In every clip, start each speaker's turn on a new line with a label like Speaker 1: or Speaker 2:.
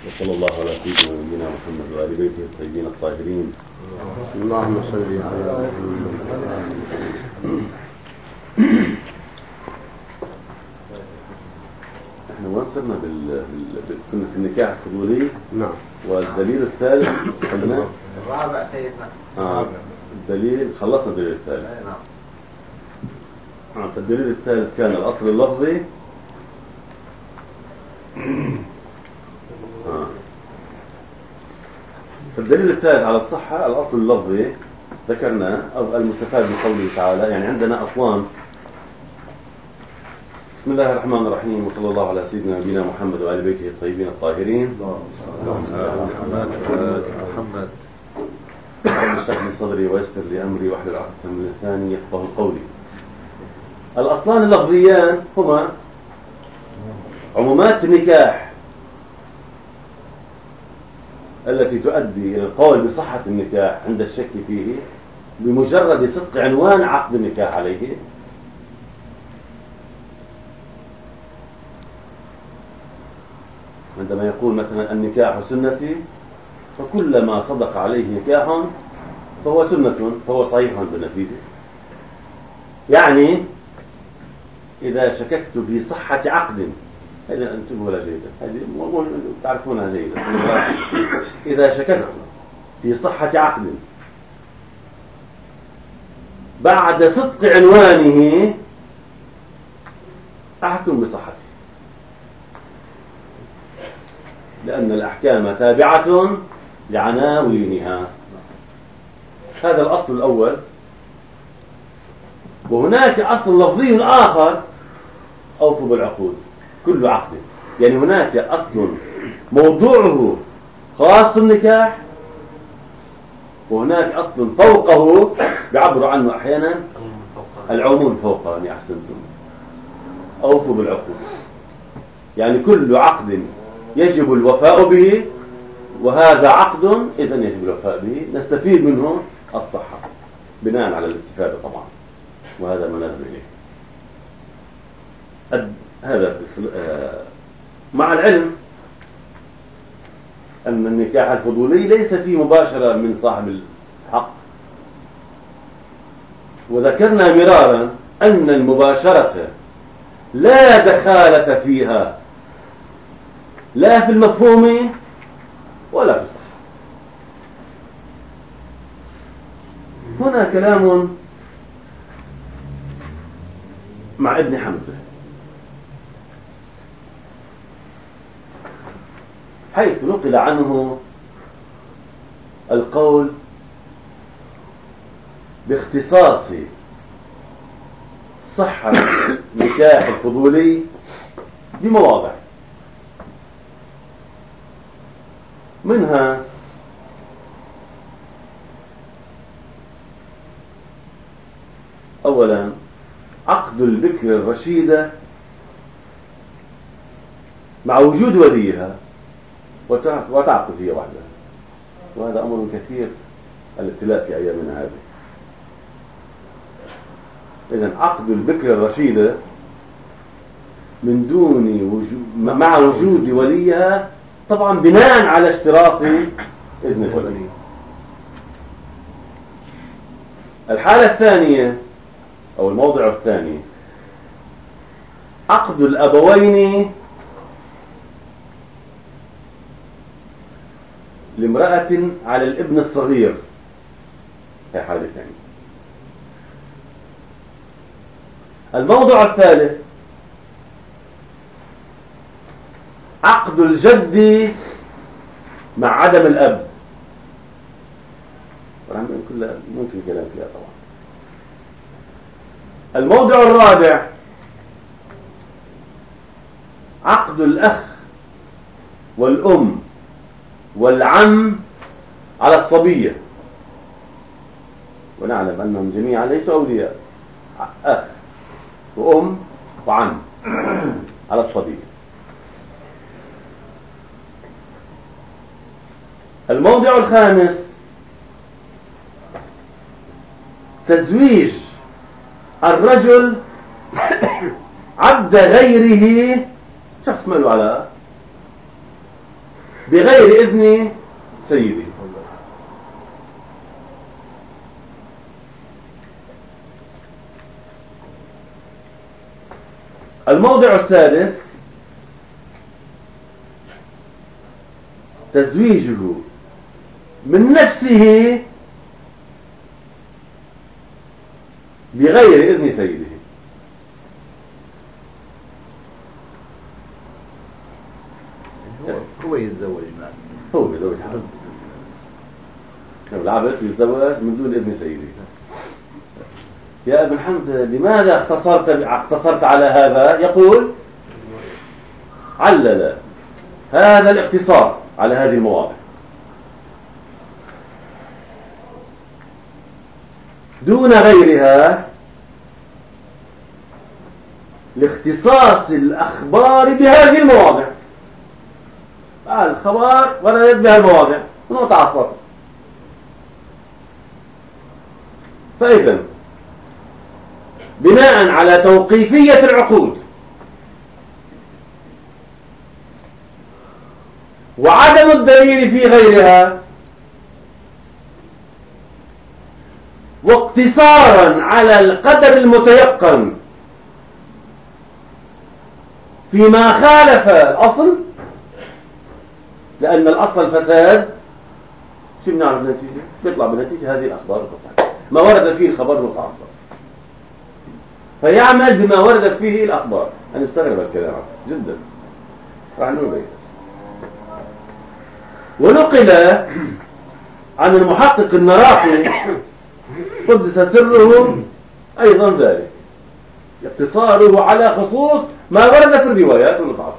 Speaker 1: وصلى الله على سيدنا ونبينا محمد وآل بيته الطيبين الطاهرين.
Speaker 2: اللهم صل على
Speaker 1: احنا وصلنا كنا في النكاح الفضولي.
Speaker 2: نعم.
Speaker 1: والدليل الثالث قلنا
Speaker 3: الرابع سيدنا.
Speaker 1: الدليل خلصنا الدليل الثالث. الدليل الثالث كان الأصل اللفظي. الدليل الثالث على الصحة الأصل اللفظي ذكرنا المستفاد من قوله تعالى. يعني عندنا أصلان. بسم الله الرحمن الرحيم وصلى الله على سيدنا نبينا محمد وآل بيته الطيبين الطاهرين.
Speaker 2: محمد
Speaker 1: رب اشرح لي صدري ويسر لي أمري واحلل عقدة من لساني يفقهوا قولي. الأصلان اللفظيان هما عمومات النكاح التي تؤدي إلى القول بصحة النكاح عند الشك فيه بمجرد صدق عنوان عقد النكاح عليه. عندما يقول مثلا النكاح سنتي فكلما صدق عليه نكاح فهو سنة فهو صحيح بنفيذه. يعني إذا شككت في صحة عقد، هذا انتبهوا لها جيدا، هذه تعرفونها جيدا. إذا شككت في صحة عقد بعد صدق عنوانه أحكم بصحته، لأن الأحكام تابعة لعناوينها. هذا الأصل الأول. وهناك أصل لفظي آخر أوفوا بالعقود كل عقد. يعني هناك أصل موضوعه خاص النكاح، وهناك أصل فوقه يعبر عنه أحيانا العموم فوقه. يعني أحسنتم، أوفوا بالعقود. يعني كل عقد يجب الوفاء به، وهذا عقد إذن يجب الوفاء به، نستفيد منه الصحة بناء على الاستفادة طبعا، وهذا ما نذهب إليه. هذا مع العلم أن النكاح الفضولي ليس فيه مباشرة من صاحب الحق، وذكرنا مرارا أن المباشرة لا دخالة فيها لا في المفهوم ولا في الصحة. هنا كلام مع ابن حمزة حيث نقل عنه القول باختصاص صحة نكاح الفضولي بمواضع، منها أولا عقد البكر الرشيدة مع وجود وليها وتعقد هي وحدها، وهذا أمر كثير الابتلاء في أيامنا هذه. إذن عقد البكر الرشيدة من دون وجود مع وجود وليها، طبعا بناء على اشتراط إذن الولي. الحالة الثانية أو الموضع الثاني عقد الأبوين لامرأة على الابن الصغير، هي حالة ثانية. الموضع الثالث عقد الجد مع عدم الأب، ممكن كلام فيها طبعا. الموضع الرابع عقد الأخ والأم والعم على الصبية، ونعلم أنهم جميعا ليسوا أولياء، أخ وأم وعم على الصبية. الموضع الخامس تزويج الرجل عبد غيره، شخص ما له علاقة، بغير إذن سيده. الموضع السادس تزويجه من نفسه بغير إذن سيده.
Speaker 2: هو يتزوج معه،
Speaker 1: هو يتزوج حاله. العبد يتزوج من دون إذن سيده. يا ابن حمزة لماذا اقتصرت على هذا؟ يقول علل هذا الاقتصار على هذه المواضع دون غيرها لاختصاص الأخبار بهذه المواضع. الخبر وردت بها المواضع نقطة على السطر. فإذا بناء على توقيفية العقود وعدم الدليل في غيرها واقتصارا على القدر المتيقن فيما خالف الأصل، لأن الأصل الفساد، شو بنعرف النتيجة؟ بيطلع بنتيجة هذه الأخبار القطعية ما ورد فيه الخبر المتعصب، فيعمل بما وردت فيه الأخبار. أنا مستغرب الكلام جدا، راح نقول. ونقل عن المحقق النراقي قدس سره أيضا ذلك، اقتصاره على خصوص ما ورد في الروايات المتعصبة.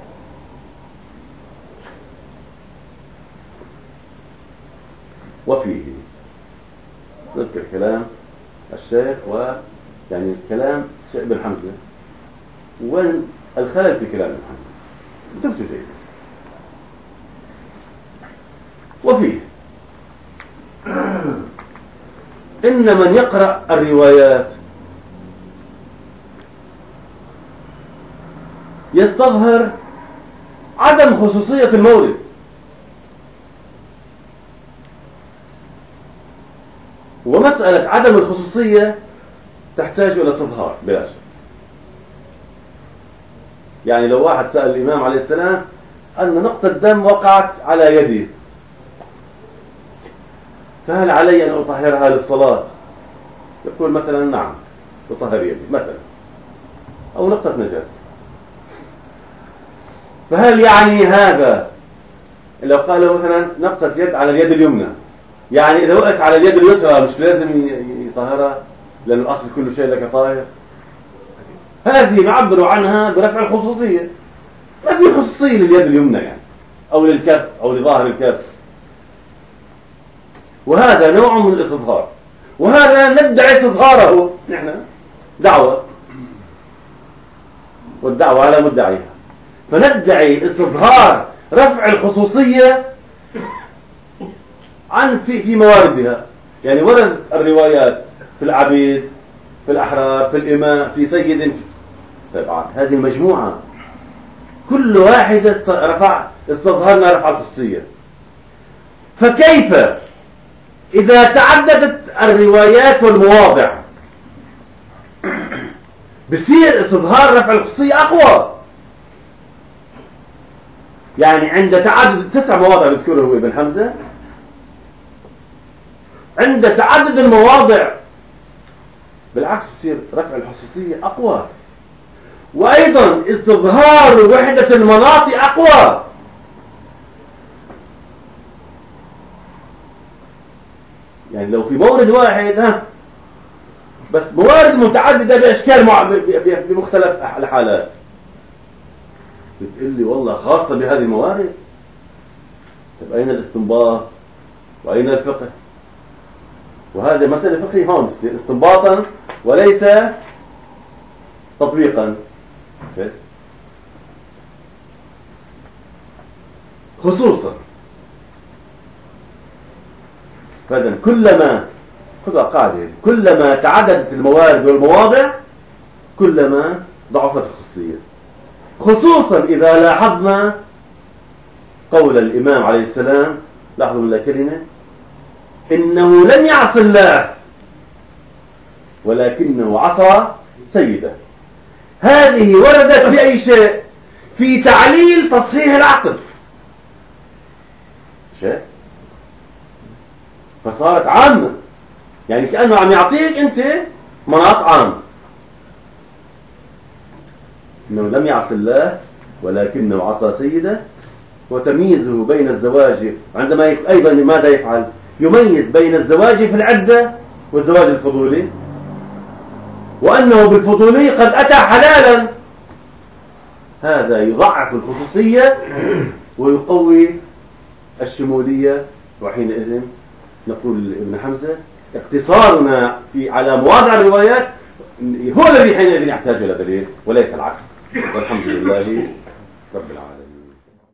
Speaker 1: وفيه نذكر كلام الشيخ يعني كلام الشيخ ابن حمزة، وين الخلل في كلام ابن حمزة تفتوا شيء. وفيه إن من يقرأ الروايات يستظهر عدم خصوصية المورد، ومسألة عدم الخصوصية تحتاج إلى استظهار بلا شك. يعني لو واحد سأل الإمام عليه السلام أن نقطة دم وقعت على يدي، فهل علي أن أطهرها للصلاة؟ يقول مثلا نعم أطهر يدي مثلا، أو نقطة نجاسة. فهل يعني هذا لو قال مثلا نقطة يد على اليد اليمنى، يعني إذا وقعت على اليد اليسرى مش لازم يطهرها لأن الأصل كل شيء لك طاهر؟ هذه نعبر عنها برفع الخصوصية. ما في خصوصية لليد اليمنى يعني، أو للكف أو لظاهر الكف. وهذا نوع من الاستظهار، وهذا ندعي استظهاره نحن دعوة، والدعوة على مدعيها، فندعي استظهار رفع الخصوصية عن في مواردها. يعني وردت الروايات في العبيد، في الأحرار، في الإماء، في سيد، طبعا هذه المجموعة كل واحدة استظهرنا رفع الخصوصية. فكيف إذا تعددت الروايات والمواضع بصير استظهار رفع الخصوصية أقوى؟ يعني عند تعدد 9 مواضع بذكره ابن حمزة، عند تعدد المواضع بالعكس بصير رفع الخصوصية أقوى، وأيضا استظهار وحدة المناط أقوى. يعني لو في مورد واحد بس موارد متعددة بأشكال بمختلف الحالات، بتقول لي والله خاصة بهذه الموارد. طيب أين الاستنباط وأين الفقه؟ وهذا مسألة فقهية هون بتصير استنباطا وليس تطبيقا. خصوصا فإذن كلما خذوا قاعدة، كلما تعددت الموارد والمواضع كلما ضعفت الخصوصية، خصوصا إذا لاحظنا قول الإمام عليه السلام، لاحظوا من الكلمة، إنه لم يعص الله ولكنه عصى سيده. هذه وردت في أي شيء؟ في تعليل تصحيح العقد، شيء فصارت عامة، يعني كأنه عم يعطيك أنت مناط عام. إنه لم يعص الله ولكنه عصى سيده. وتمييزه بين الزواج عندما أيضا ماذا يفعل؟ يميز بين الزواج في العدة والزواج الفضولي، وأنه بالفضولي قد أتى حلالا. هذا يضعف الخصوصية ويقوي الشمولية. وحينئذ نقول لابن حمزة اقتصارنا على مواضع الروايات هو الذي حينئذ يحتاج إلى دليل وليس العكس. والحمد لله رب العالمين.